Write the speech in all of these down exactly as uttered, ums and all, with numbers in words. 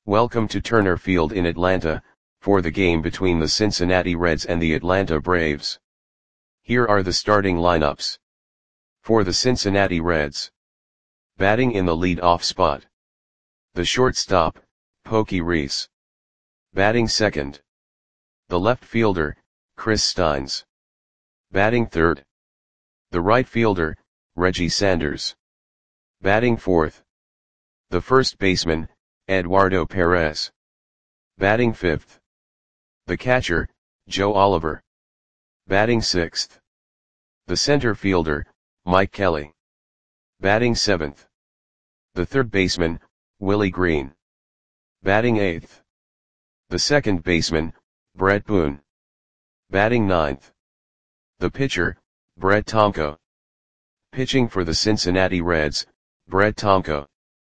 Welcome to Turner Field in Atlanta, for the game between the Cincinnati Reds and the Atlanta Braves. Here are the starting lineups. For the Cincinnati Reds. Batting in the lead-off spot. The shortstop, Pokey Reese. Batting second. The left fielder, Chris Steins. Batting third. The right fielder, Reggie Sanders. Batting fourth. The first baseman, Eduardo Perez. Batting fifth. The catcher, Joe Oliver. Batting sixth. The center fielder, Mike Kelly. Batting seventh. The third baseman, Willie Green. Batting eighth. The second baseman, Brett Boone. Batting ninth. The pitcher, Brett Tomko. Pitching for the Cincinnati Reds, Brett Tomko.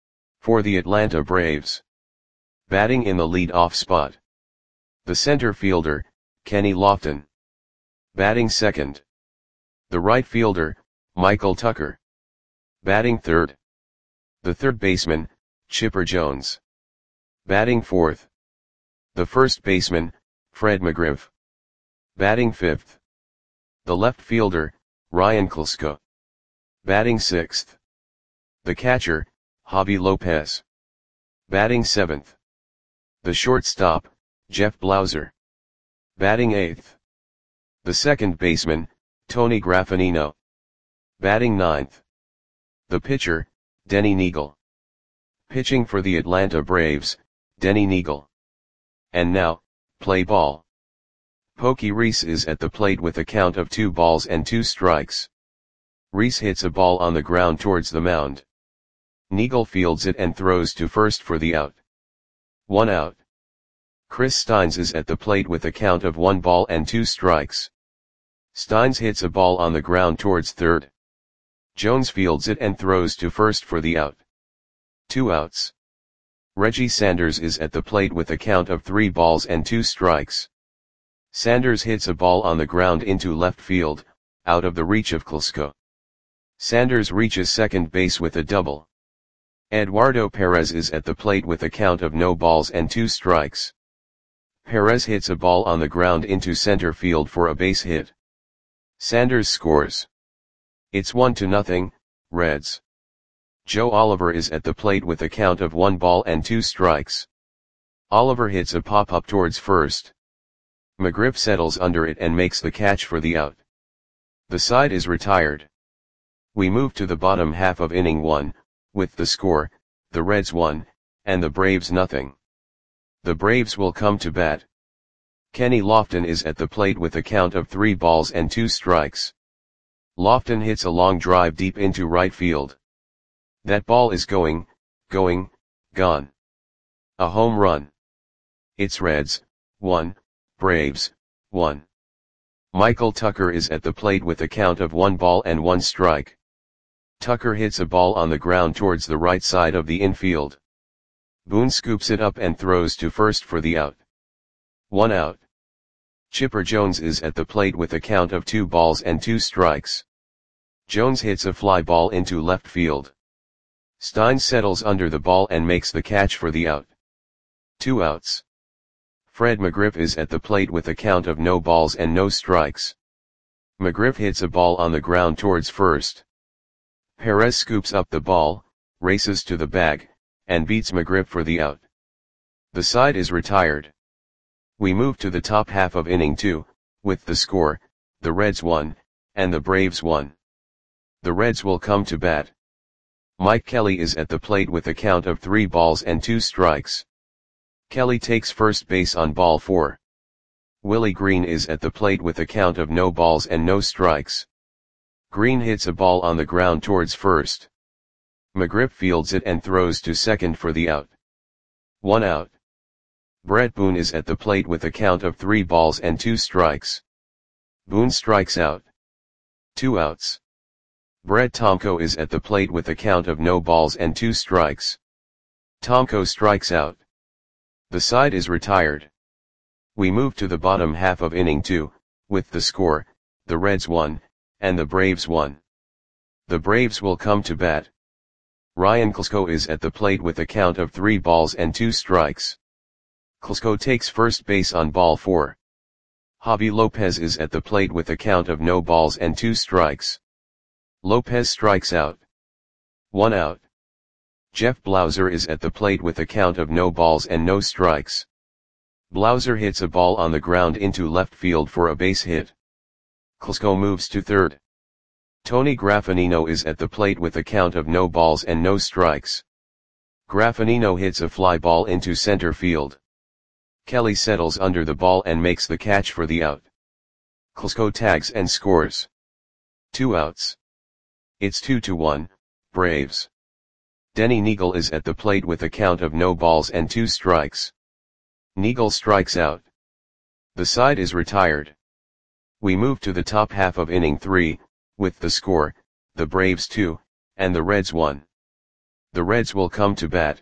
For the Atlanta Braves. Batting in the lead-off spot. The center fielder, Kenny Lofton. Batting second. The right fielder, Michael Tucker. Batting third. The third baseman, Chipper Jones. Batting fourth. The first baseman, Fred McGriff. Batting fifth. The left fielder, Ryan Klesko. Batting sixth. The catcher, Javi Lopez. Batting seventh. The shortstop, Jeff Blauser. Batting eighth. The second baseman, Tony Graffanino. Batting ninth. The pitcher, Denny Neagle. Pitching for the Atlanta Braves, Denny Neagle. And now, play ball. Pokey Reese is at the plate with a count of two balls and two strikes. Reese hits a ball on the ground towards the mound. Neagle fields it and throws to first for the out. One out. Chris Steins is at the plate with a count of one ball and two strikes. Steins hits a ball on the ground towards third. Jones fields it and throws to first for the out. Two outs. Reggie Sanders is at the plate with a count of three balls and two strikes. Sanders hits a ball on the ground into left field, out of the reach of Klesko. Sanders reaches second base with a double. Eduardo Perez is at the plate with a count of no balls and two strikes. Perez hits a ball on the ground into center field for a base hit. Sanders scores. It's one to nothing, Reds. Joe Oliver is at the plate with a count of one ball and two strikes. Oliver hits a pop-up towards first. McGriff settles under it and makes the catch for the out. The side is retired. We move to the bottom half of inning one, with the score, the Reds one, and the Braves nothing. The Braves will come to bat. Kenny Lofton is at the plate with a count of three balls and two strikes. Lofton hits a long drive deep into right field. That ball is going, going, gone. A home run. It's Reds, one, Braves, one. Michael Tucker is at the plate with a count of one ball and one strike. Tucker hits a ball on the ground towards the right side of the infield. Boone scoops it up and throws to first for the out. One out. Chipper Jones is at the plate with a count of two balls and two strikes. Jones hits a fly ball into left field. Steins settles under the ball and makes the catch for the out. Two outs. Fred McGriff is at the plate with a count of no balls and no strikes. McGriff hits a ball on the ground towards first. Perez scoops up the ball, races to the bag, and beats McGriff for the out. The side is retired. We move to the top half of inning two, with the score, the Reds one, and the Braves one. The Reds will come to bat. Mike Kelly is at the plate with a count of three balls and two strikes. Kelly takes first base on ball four. Willie Green is at the plate with a count of no balls and no strikes. Green hits a ball on the ground towards first. McGriff fields it and throws to second for the out. One out. Brett Boone is at the plate with a count of three balls and two strikes. Boone strikes out. Two outs. Brett Tomko is at the plate with a count of no balls and two strikes. Tomko strikes out. The side is retired. We move to the bottom half of inning two, with the score, the Reds one, and the Braves one. The Braves will come to bat. Ryan Klesko is at the plate with a count of three balls and two strikes. Klesko takes first base on ball four. Javi Lopez is at the plate with a count of no balls and two strikes. Lopez strikes out. One out. Jeff Blauser is at the plate with a count of no balls and no strikes. Blauser hits a ball on the ground into left field for a base hit. Klesko moves to third. Tony Graffagnino is at the plate with a count of no balls and no strikes. Graffagnino hits a fly ball into center field. Kelly settles under the ball and makes the catch for the out. Klesko tags and scores. Two outs. It's two to one, Braves. Denny Neagle is at the plate with a count of no balls and two strikes. Neagle strikes out. The side is retired. We move to the top half of inning three, with the score, the Braves two, and the Reds one. The Reds will come to bat.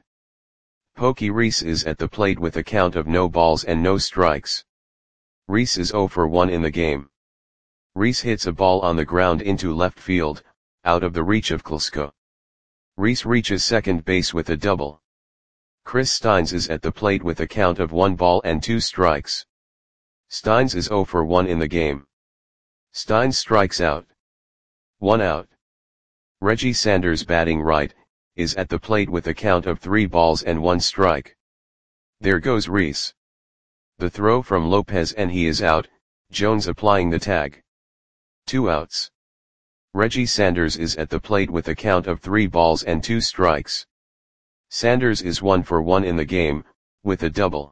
Pokey Reese is at the plate with a count of no balls and no strikes. Reese is oh for one in the game. Reese hits a ball on the ground into left field, out of the reach of Klesko. Reese reaches second base with a double. Chris Steins is at the plate with a count of one ball and two strikes. Steins is oh for one in the game. Steins strikes out. One out. Reggie Sanders, batting right, is at the plate with a count of three balls and one strike. There goes Reese. The throw from Lopez and he is out, Jones applying the tag. Two outs. Reggie Sanders is at the plate with a count of three balls and two strikes. Sanders is one for one in the game, with a double.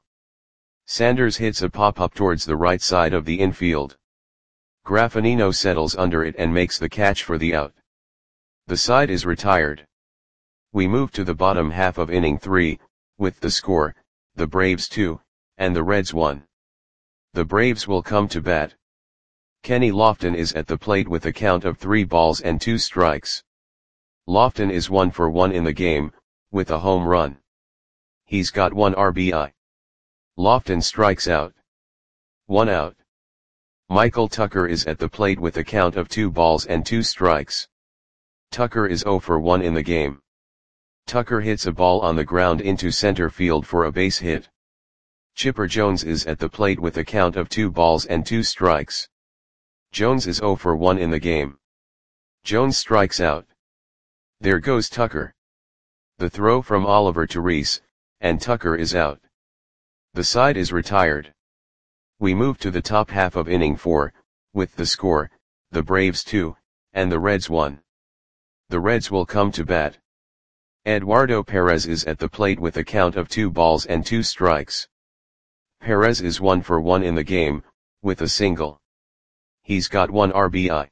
Sanders hits a pop-up towards the right side of the infield. Graffagnino settles under it and makes the catch for the out. The side is retired. We move to the bottom half of inning three, with the score, the Braves two, and the Reds one. The Braves will come to bat. Kenny Lofton is at the plate with a count of three balls and two strikes. Lofton is one for one in the game, with a home run. He's got one R B I. Lofton strikes out. One out. Michael Tucker is at the plate with a count of two balls and two strikes. Tucker is oh for one in the game. Tucker hits a ball on the ground into center field for a base hit. Chipper Jones is at the plate with a count of two balls and two strikes. Jones is oh for one in the game. Jones strikes out. There goes Tucker. The throw from Oliver to Reese, and Tucker is out. The side is retired. We move to the top half of inning four, with the score, the Braves two, and the Reds one. The Reds will come to bat. Eduardo Perez is at the plate with a count of two balls and two strikes. Perez is one for one in the game, with a single. He's got one R B I.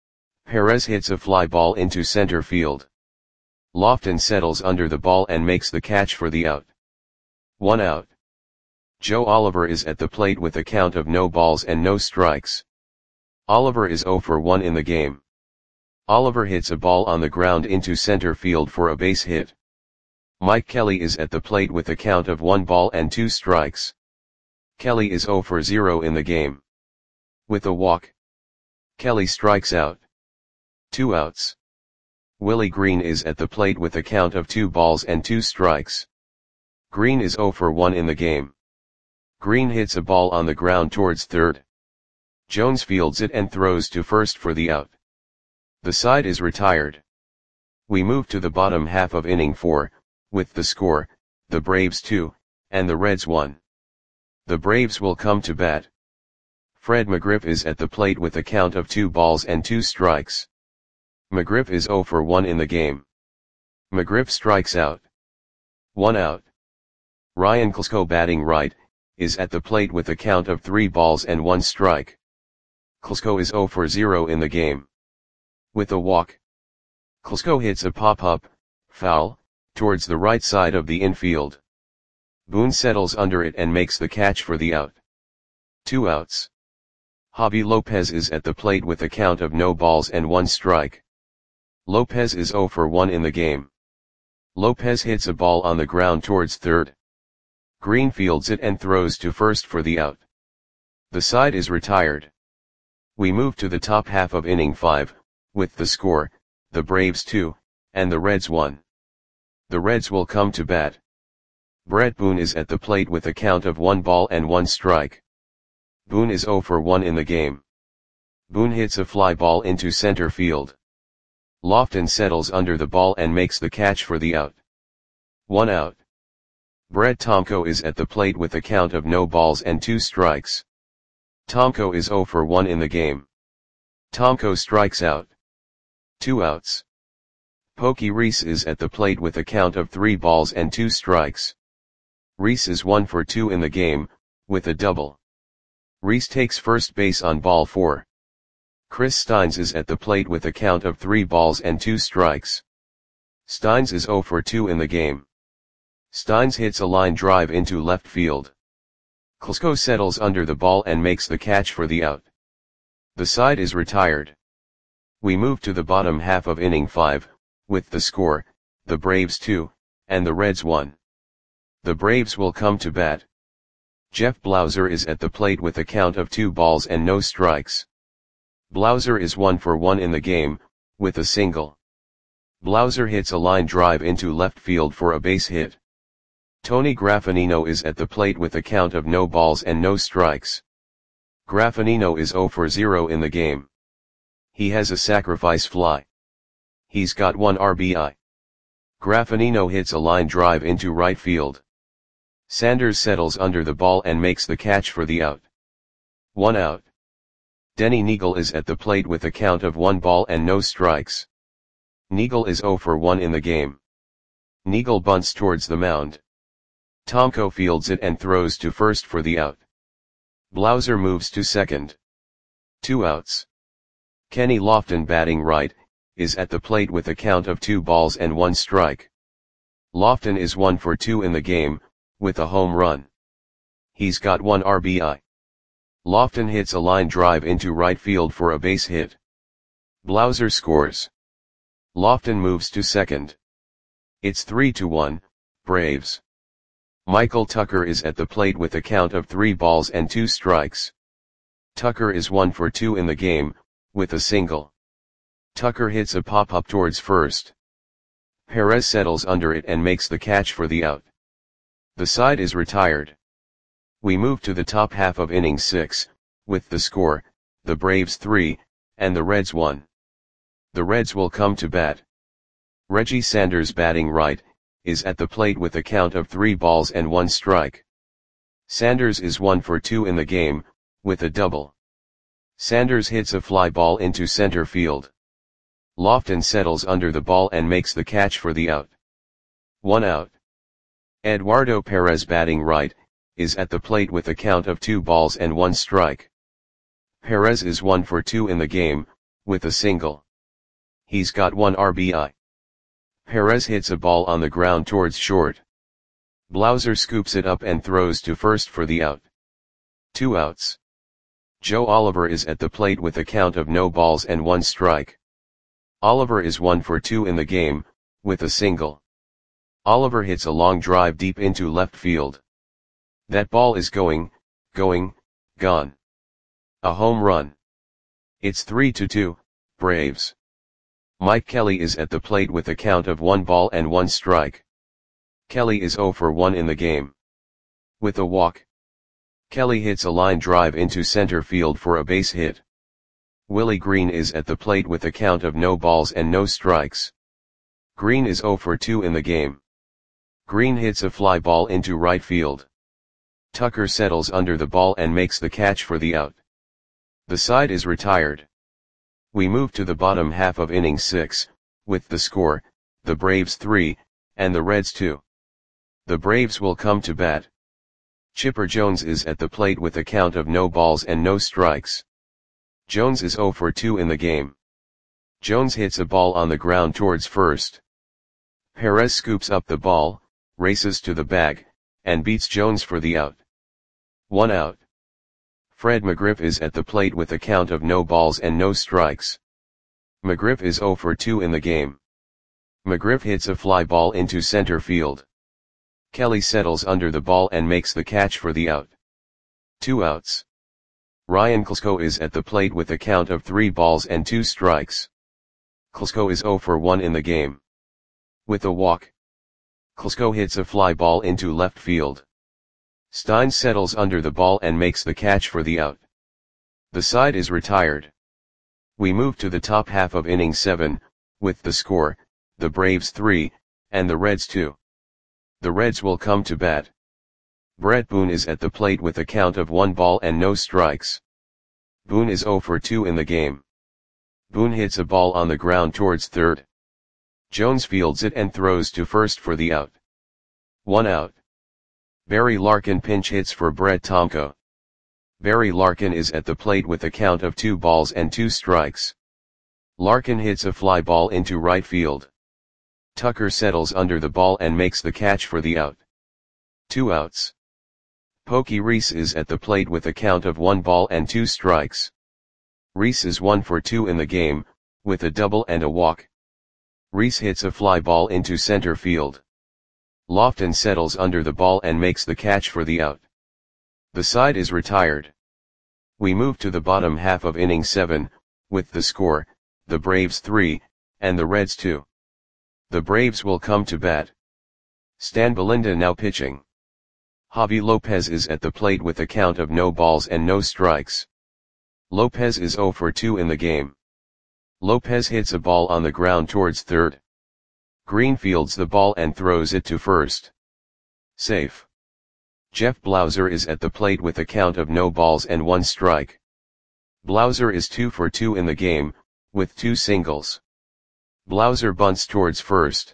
Perez hits a fly ball into center field. Lofton settles under the ball and makes the catch for the out. One out. Joe Oliver is at the plate with a count of no balls and no strikes. Oliver is oh for one in the game. Oliver hits a ball on the ground into center field for a base hit. Mike Kelly is at the plate with a count of one ball and two strikes. Kelly is oh for zero in the game. With a walk. Kelly strikes out. Two outs. Willie Green is at the plate with a count of two balls and two strikes. Green is oh for one in the game. Green hits a ball on the ground towards third. Jones fields it and throws to first for the out. The side is retired. We move to the bottom half of inning four, with the score, the Braves two, and the Reds one. The Braves will come to bat. Fred McGriff is at the plate with a count of two balls and two strikes. McGriff is oh for one in the game. McGriff strikes out. One out. Ryan Klesko, batting right, is at the plate with a count of three balls and one strike. Klesko is oh for zero in the game. With a walk. Klesko hits a pop-up, foul, towards the right side of the infield. Boone settles under it and makes the catch for the out. Two outs. Javi Lopez is at the plate with a count of no balls and one strike. Lopez is oh for one in the game. Lopez hits a ball on the ground towards third. Green fields it and throws to first for the out. The side is retired. We move to the top half of inning five, with the score, the Braves two, and the Reds one. The Reds will come to bat. Brett Boone is at the plate with a count of one ball and one strike. Boone is zero for one in the game. Boone hits a fly ball into center field. Lofton settles under the ball and makes the catch for the out. One out. Brett Tomko is at the plate with a count of no balls and two strikes. Tomko is zero for one in the game. Tomko strikes out. Two outs. Pokey Reese is at the plate with a count of three balls and two strikes. Reese is one for two in the game, with a double. Reese takes first base on ball four. Chris Steins is at the plate with a count of three balls and two strikes. Steins is zero for two in the game. Steins hits a line drive into left field. Klesko settles under the ball and makes the catch for the out. The side is retired. We move to the bottom half of inning five, with the score, the Braves two, and the Reds one. The Braves will come to bat. Jeff Blauser is at the plate with a count of two balls and no strikes. Blauser is one for one in the game, with a single. Blauser hits a line drive into left field for a base hit. Tony Graffinino is at the plate with a count of no balls and no strikes. Graffinino is zero for zero in the game. He has a sacrifice fly. He's got one R B I. Graffinino hits a line drive into right field. Sanders settles under the ball and makes the catch for the out. One out. Denny Neagle is at the plate with a count of one ball and no strikes. Neagle is zero for one in the game. Neagle bunts towards the mound. Tomko fields it and throws to first for the out. Blauser moves to second. Two outs. Kenny Lofton, batting right, is at the plate with a count of two balls and one strike. Lofton is one for two in the game, with a home run. He's got one R B I. Lofton hits a line drive into right field for a base hit. Blauser scores. Lofton moves to second. It's three to one, Braves. Michael Tucker is at the plate with a count of three balls and two strikes. Tucker is one for two in the game, with a single. Tucker hits a pop-up towards first. Perez settles under it and makes the catch for the out. The side is retired. We move to the top half of inning six, with the score, the Braves three, and the Reds one. The Reds will come to bat. Reggie Sanders, batting right, is at the plate with a count of three balls and one strike. Sanders is one for two in the game, with a double. Sanders hits a fly ball into center field. Lofton settles under the ball and makes the catch for the out. One out. Eduardo Perez, batting right, is at the plate with a count of two balls and one strike. Perez is one for two in the game, with a single. He's got one R B I. Perez hits a ball on the ground towards short. Blauser scoops it up and throws to first for the out. Two outs. Joe Oliver is at the plate with a count of no balls and one strike. Oliver is one for two in the game, with a single. Oliver hits a long drive deep into left field. That ball is going, going, gone. A home run. It's three to two, Braves. Mike Kelly is at the plate with a count of one ball and one strike. Kelly is zero for one in the game. With a walk. Kelly hits a line drive into center field for a base hit. Willie Green is at the plate with a count of no balls and no strikes. Green is zero for two in the game. Green hits a fly ball into right field. Tucker settles under the ball and makes the catch for the out. The side is retired. We move to the bottom half of inning six, with the score, the Braves three, and the Reds two. The Braves will come to bat. Chipper Jones is at the plate with a count of no balls and no strikes. Jones is zero for two in the game. Jones hits a ball on the ground towards first. Perez scoops up the ball, races to the bag, and beats Jones for the out. One out. Fred McGriff is at the plate with a count of no balls and no strikes. McGriff is zero for two in the game. McGriff hits a fly ball into center field. Kelly settles under the ball and makes the catch for the out. Two outs. Ryan Klesko is at the plate with a count of three balls and two strikes. Klesko is zero for one in the game. With a walk. Klsko hits a fly ball into left field. Stein settles under the ball and makes the catch for the out. The side is retired. We move to the top half of inning seven, with the score, the Braves three, and the Reds two. The Reds will come to bat. Brett Boone is at the plate with a count of one ball and no strikes. Boone is oh for two in the game. Boone hits a ball on the ground towards third. Jones fields it and throws to first for the out. One out. Barry Larkin pinch hits for Brett Tomko. Barry Larkin is at the plate with a count of two balls and two strikes. Larkin hits a fly ball into right field. Tucker settles under the ball and makes the catch for the out. Two outs. Pokey Reese is at the plate with a count of one ball and two strikes. Reese is one for two in the game, with a double and a walk. Reese hits a fly ball into center field. Lofton settles under the ball and makes the catch for the out. The side is retired. We move to the bottom half of inning seven, with the score, the Braves three, and the Reds two. The Braves will come to bat. Stan Belinda now pitching. Javi Lopez is at the plate with a count of no balls and no strikes. Lopez is oh for two in the game. Lopez hits a ball on the ground towards third. Green fields the ball and throws it to first. Safe. Jeff Blauser is at the plate with a count of no balls and one strike. Blauser is two for two in the game, with two singles. Blauser bunts towards first.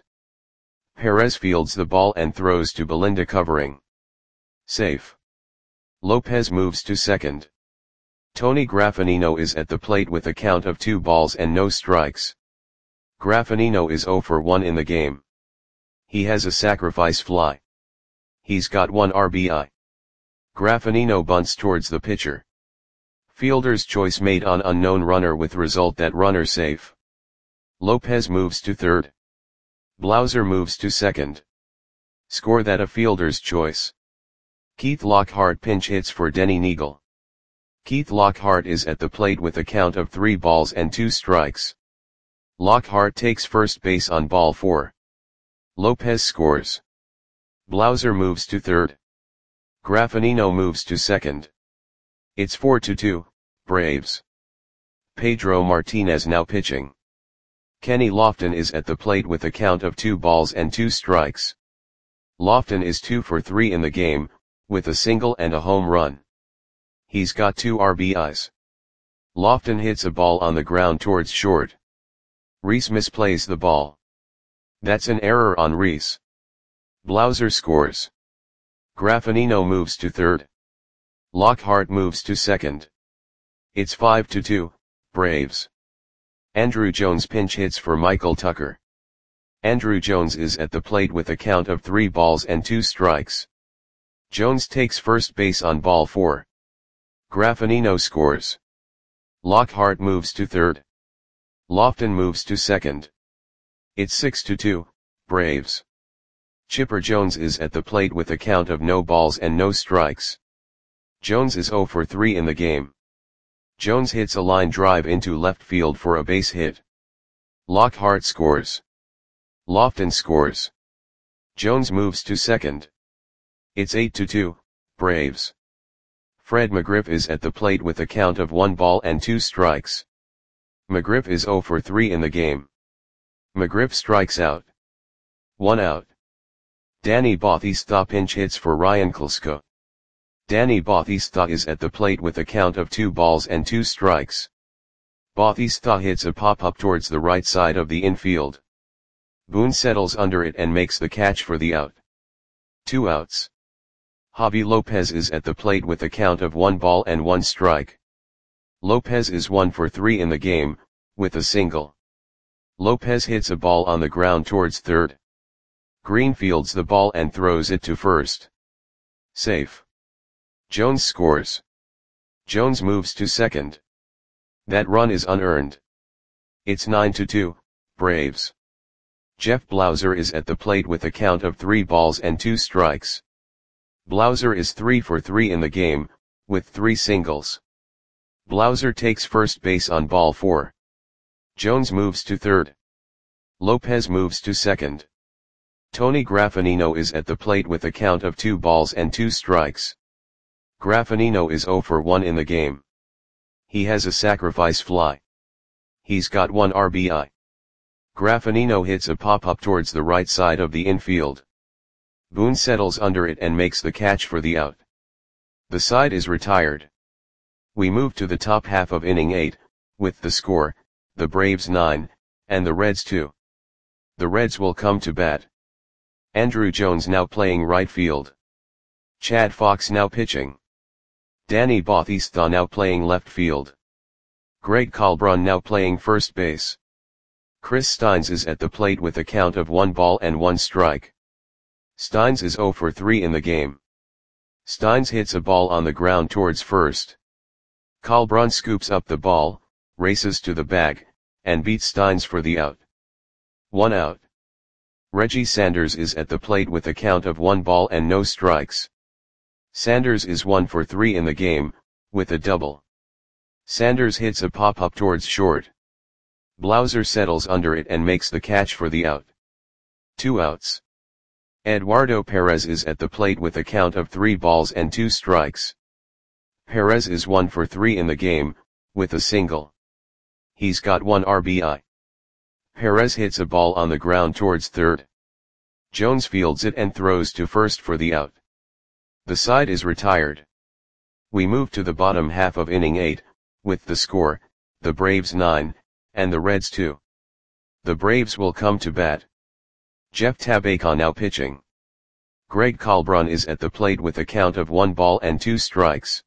Perez fields the ball and throws to Belinda covering. Safe. Lopez moves to second. Tony Graffinino is at the plate with a count of two balls and no strikes. Graffinino is oh for one in the game. He has a sacrifice fly. He's got one R B I. Graffinino bunts towards the pitcher. Fielder's choice made on unknown runner with result that runner safe. Lopez moves to third. Blauser moves to second. Score that a fielder's choice. Keith Lockhart pinch hits for Denny Neagle. Keith Lockhart is at the plate with a count of three balls and two strikes. Lockhart takes first base on ball four. Lopez scores. Blauser moves to third. Graffinino moves to second. It's four to two, Braves. Pedro Martinez now pitching. Kenny Lofton is at the plate with a count of two balls and two strikes. Lofton is two for three in the game, with a single and a home run. He's got two R B Is. Lofton hits a ball on the ground towards short. Reese misplays the ball. That's an error on Reese. Blauser scores. Graffinino moves to third. Lockhart moves to second. It's five to two, Braves. Andrew Jones pinch hits for Michael Tucker. Andrew Jones is at the plate with a count of three balls and two strikes. Jones takes first base on ball four. Graffinino scores. Lockhart moves to third. Lofton moves to second. It's six to two, Braves. Chipper Jones is at the plate with a count of no balls and no strikes. Jones is oh for three in the game. Jones hits a line drive into left field for a base hit. Lockhart scores. Lofton scores. Jones moves to second. It's eight to two, Braves. Fred McGriff is at the plate with a count of one ball and two strikes. McGriff is oh for three in the game. McGriff strikes out. One out. Danny Bautista pinch hits for Ryan Klsko. Danny Bautista is at the plate with a count of two balls and two strikes. Bautista hits a pop-up towards the right side of the infield. Boone settles under it and makes the catch for the out. Two outs. Javi Lopez is at the plate with a count of one ball and one strike. Lopez is one for three in the game, with a single. Lopez hits a ball on the ground towards third. Green fields the ball and throws it to first. Safe. Jones scores. Jones moves to second. That run is unearned. It's nine to two, Braves. Jeff Blauser is at the plate with a count of three balls and two strikes. Blauser is three for three in the game, with three singles. Blauser takes first base on ball four. Jones moves to third. Lopez moves to second. Tony Graffagnino is at the plate with a count of two balls and two strikes. Graffagnino is zero for one in the game. He has a sacrifice fly. He's got one R B I. Graffagnino hits a pop-up towards the right side of the infield. Boone settles under it and makes the catch for the out. The side is retired. We move to the top half of inning eight, with the score, the Braves nine, and the Reds two. The Reds will come to bat. Andruw Jones now playing right field. Chad Fox now pitching. Danny Bautista now playing left field. Greg Colbrun now playing first base. Chris Steins is at the plate with a count of one ball and one strike. Steins is zero for three in the game. Steins hits a ball on the ground towards first. Colbrun scoops up the ball, races to the bag, and beats Steins for the out. One out. Reggie Sanders is at the plate with a count of one ball and no strikes. Sanders is one for three in the game, with a double. Sanders hits a pop-up towards short. Blauser settles under it and makes the catch for the out. Two outs. Eduardo Perez is at the plate with a count of three balls and two strikes. Perez is one for three in the game, with a single. He's got one R B I. Perez hits a ball on the ground towards third. Jones fields it and throws to first for the out. The side is retired. We move to the bottom half of inning eight, with the score, the Braves nine, and the Reds two. The Braves will come to bat. Jeff Tabaka now pitching. Greg Colbrun is at the plate with a count of one ball and two strikes.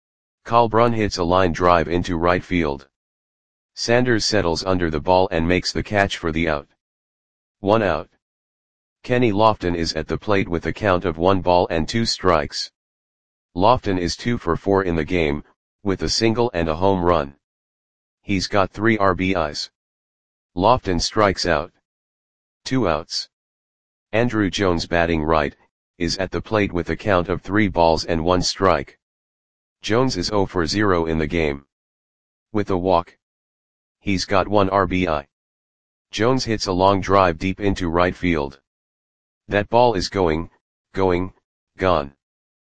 Colbrun hits a line drive into right field. Sanders settles under the ball and makes the catch for the out. One out. Kenny Lofton is at the plate with a count of one ball and two strikes. Lofton is two for four in the game, with a single and a home run. He's got three R B Is. Lofton strikes out. Two outs. Andruw Jones batting right, is at the plate with a count of three balls and one strike. Jones is zero for zero in the game. With a walk. He's got one R B I. Jones hits a long drive deep into right field. That ball is going, going, gone.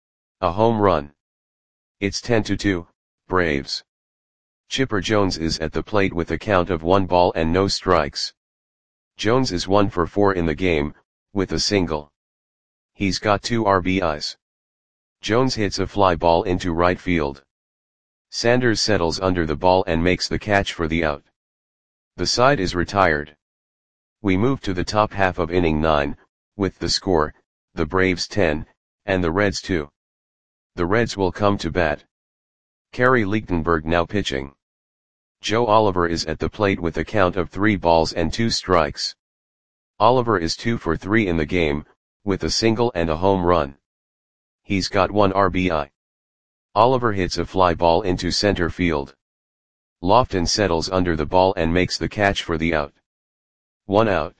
A home run. It's ten to two, Braves. Chipper Jones is at the plate with a count of one ball and no strikes. Jones is one for four in the game, with a single. He's got two R B Is. Jones hits a fly ball into right field. Sanders settles under the ball and makes the catch for the out. The side is retired. We move to the top half of inning nine, with the score, the Braves ten, and the Reds two. The Reds will come to bat. Kerry Lichtenberg now pitching. Joe Oliver is at the plate with a count of three balls and two strikes. Oliver is two for three in the game, with a single and a home run. He's got one R B I. Oliver hits a fly ball into center field. Lofton settles under the ball and makes the catch for the out. One out.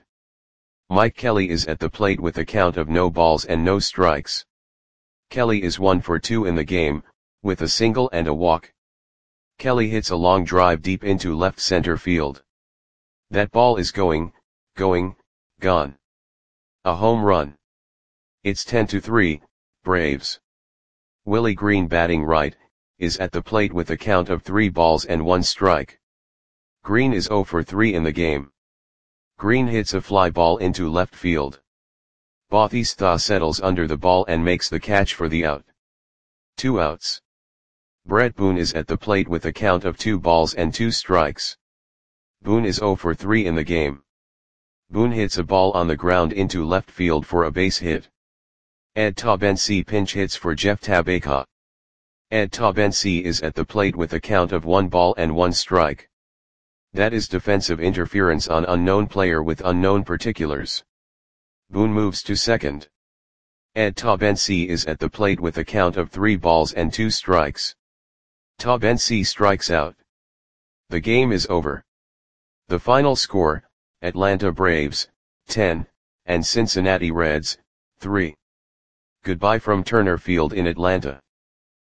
Mike Kelly is at the plate with a count of no balls and no strikes. Kelly is one for two in the game, with a single and a walk. Kelly hits a long drive deep into left center field. That ball is going, going, gone. A home run. It's ten to three, Braves. Willie Green batting right, is at the plate with a count of three balls and one strike. Green is zero for three in the game. Green hits a fly ball into left field. Bautista settles under the ball and makes the catch for the out. Two outs. Brett Boone is at the plate with a count of two balls and two strikes. Boone is zero for three in the game. Boone hits a ball on the ground into left field for a base hit. Ed Taubensee pinch hits for Jeff Tabaka. Ed Taubensee is at the plate with a count of one ball and one strike. That is defensive interference on unknown player with unknown particulars. Boone moves to second. Ed Taubensee is at the plate with a count of three balls and two strikes. Taubensee strikes out. The game is over. The final score, Atlanta Braves, ten, and Cincinnati Reds, three. Goodbye from Turner Field in Atlanta.